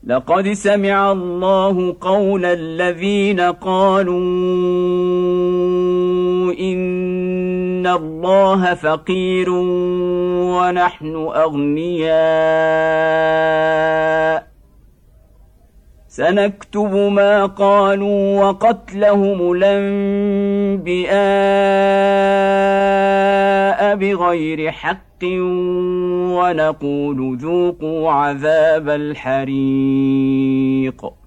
لقد سمع الله قول الذين قالوا إن الله فقير ونحن أغنياء سنكتب ما قالوا وقتلهم الأنبياء بغير حق ونقول ذوقوا عذاب الحريق